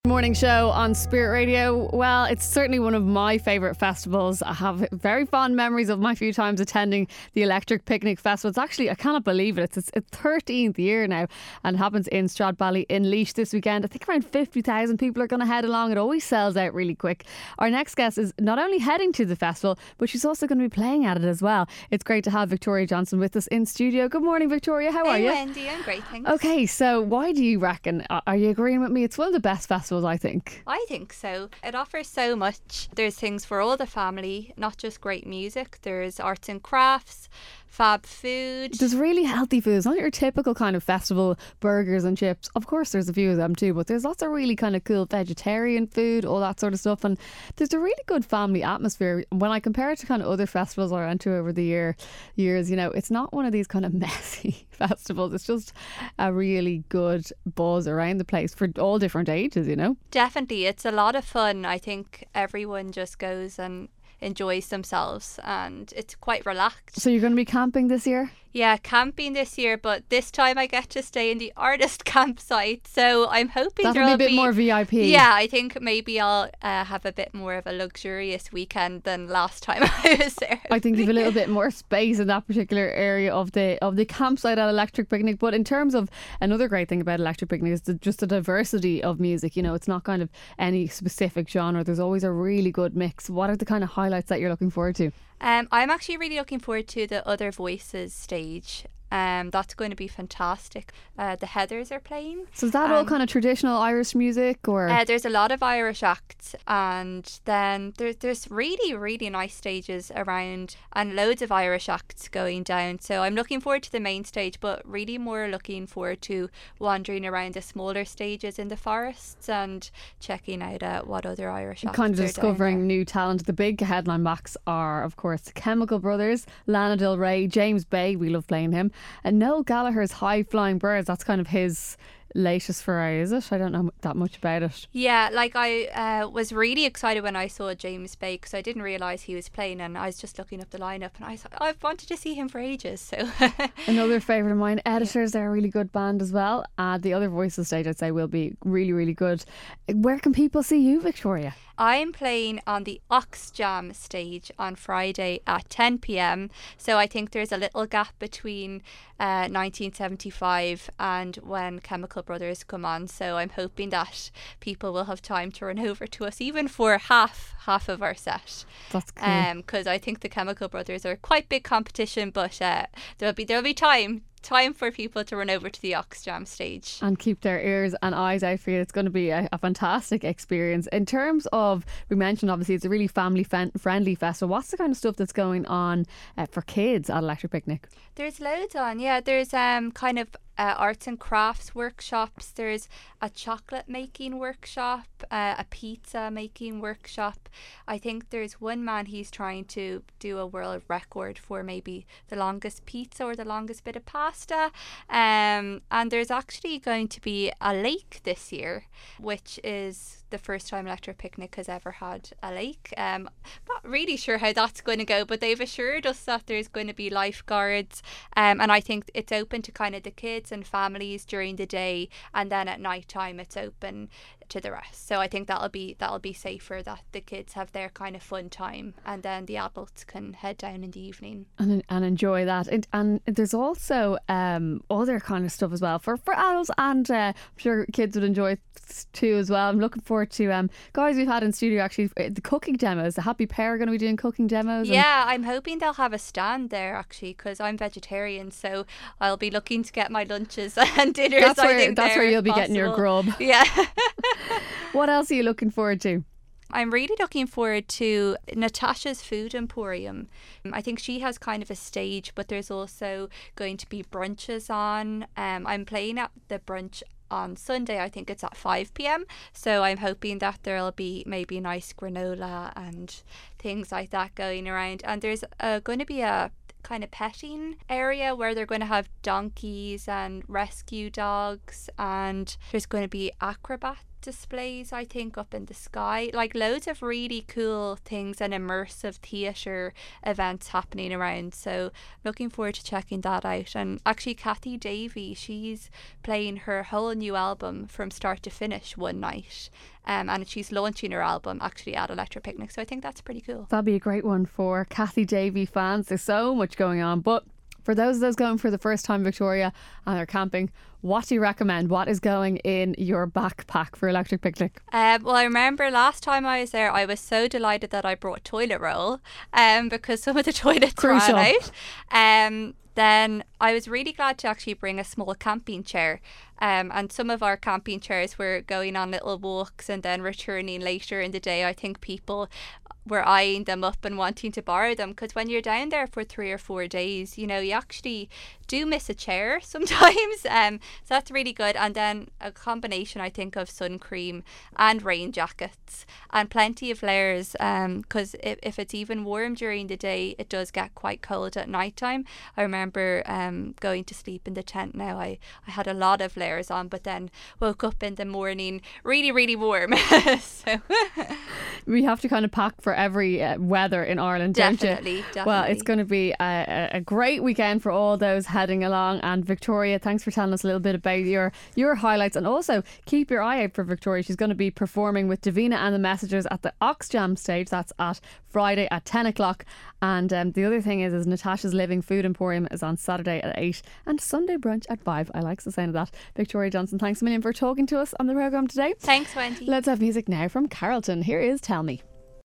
Morning show on Spirit Radio. Well, it's certainly one of my favourite festivals. I have very fond memories of my few times attending the Electric Picnic Festival. It's actually, I cannot believe it, it's its 13th year now, and it happens in Stradbally in Laois this weekend. I think around 50,000 people are going to head along. It always sells out really quick. Our next guest is not only heading to the festival, but she's also going to be playing at it as well. It's great to have Victoria Johnson with us in studio. Good morning, Victoria. How are you? Hey Wendy, I'm great, thanks. Okay, so why do you reckon, are you agreeing with me, it's one of the best festivals, I think? I think so. It offers so much. There's things for all the family, not just great music. There's arts and crafts, fab food. There's really healthy food. It's not your typical kind of festival burgers and chips. Of course there's a few of them too, but there's lots of really kind of cool vegetarian food, all that sort of stuff, and there's a really good family atmosphere. When I compare it to kind of other festivals I went to over the years, you know, it's not one of these kind of messy festivals. It's just a really good buzz around the place for all different ages, you know. Definitely, it's a lot of fun. I think everyone just goes and enjoys themselves, and it's quite relaxed. So you're going to be camping this year? Yeah, camping this year, but this time I get to stay in the artist campsite, so I'm hoping that'll be a bit more VIP. Yeah, I think maybe I'll have a bit more of a luxurious weekend than last time I was there. I think you've a little bit more space in that particular area of the campsite at Electric Picnic. But in terms of another great thing about Electric Picnic is just the diversity of music. You know, it's not kind of any specific genre. There's always a really good mix. What are the kind of highlights that you're looking forward to? I'm actually really looking forward to the Other Voices stage. That's going to be fantastic. The Heathers are playing. So is that all kind of traditional Irish music, or? There's a lot of Irish acts, and then there's really, really nice stages around and loads of Irish acts going down. So I'm looking forward to the main stage, but really more looking forward to wandering around the smaller stages in the forests and checking out what other Irish acts kind of are discovering new talent. The big headline acts are, of course, Chemical Brothers, Lana Del Rey, James Bay, we love playing him, and Noel Gallagher's High Flying Birds. That's kind of his latest foray, is it? I don't know that much about it. Yeah, like I was really excited when I saw James Bay, because I didn't realise he was playing, and I was just looking up the lineup and I thought, I've wanted to see him for ages. So another favourite of mine, Editors, they're a really good band as well. The Other Voices stage, I'd say, will be really, really good. Where can people see you, Victoria? I'm playing on the Ox Jam stage on Friday at 10 p.m. So I think there's a little gap between 1975 and when Chemical Brothers come on. So I'm hoping that people will have time to run over to us, even for half of our set. That's cool. Because I think the Chemical Brothers are quite big competition, but there'll be time for people to run over to the Ox Jam stage and keep their ears and eyes out for you. It's going to be a fantastic experience. In terms of, we mentioned obviously it's a really family friendly festival. What's the kind of stuff that's going on for kids at Electric Picnic? There's loads on. Yeah, there's kind of arts and crafts workshops. There's a chocolate making workshop, a pizza making workshop. I think there's one man, he's trying to do a world record for maybe the longest pizza or the longest bit of pasta. And there's actually going to be a lake this year, which is the first time Electric Picnic has ever had a lake. Not really sure how that's going to go, but they've assured us that there's going to be lifeguards, and I think it's open to kind of the kids and families during the day, and then at night time it's open to the rest. So I think that'll be safer, that the kids have their kind of fun time, and then the adults can head down in the evening and enjoy that. And there's also other kind of stuff as well for adults, and I'm sure kids would enjoy it too as well. I'm looking forward to guys we've had in studio, actually, the cooking demos. The Happy Pair are going to be doing cooking demos. Yeah, I'm hoping they'll have a stand there, actually, because I'm vegetarian, so I'll be looking to get my lunches and dinners. That's where you'll be getting your grub. Yeah. What else are you looking forward to? I'm really looking forward to Natasha's Food Emporium. I think she has kind of a stage, but there's also going to be brunches on. I'm playing at the brunch on Sunday. I think it's at 5 p.m. So I'm hoping that there'll be maybe nice granola and things like that going around. And there's going to be a kind of petting area where they're going to have donkeys and rescue dogs, and there's going to be acrobats displays, I think, up in the sky. Like loads of really cool things and immersive theatre events happening around. So looking forward to checking that out. And actually Kathy Davey, she's playing her whole new album from start to finish one night. And she's launching her album actually at Electric Picnic. So I think that's pretty cool. That'd be a great one for Kathy Davey fans. There's so much going on. But for those of those going for the first time, Victoria, and are camping, what do you recommend? What is going in your backpack for Electric Picnic? Well, I remember last time I was there, I was so delighted that I brought toilet roll because some of the toilets ran out. Then I was really glad to actually bring a small camping chair. And some of our camping chairs were going on little walks and then returning later in the day. I think people were eyeing them up and wanting to borrow them, because when you're down there for 3 or 4 days, you know, you actually do miss a chair sometimes. So that's really good. And then a combination, I think, of sun cream and rain jackets and plenty of layers, because if it's even warm during the day, it does get quite cold at night time. I remember going to sleep in the tent now. I had a lot of layers on, but then woke up in the morning really, really warm. So we have to kind of pack for every weather in Ireland, don't you? Definitely. Well, it's going to be a great weekend for all those heading along. And Victoria, thanks for telling us a little bit about your highlights, and also keep your eye out for Victoria. She's going to be performing with Davina and the Messengers at the Oxjam stage. That's at Friday at 10 o'clock. And the other thing is Natasha's Living Food Emporium is on Saturday at 8 and Sunday brunch at 5. I like the sound of that. Victoria Johnson, thanks a million for talking to us on the programme today. Thanks, Wendy. Let's have music now from Carlton. Here is Tell Me.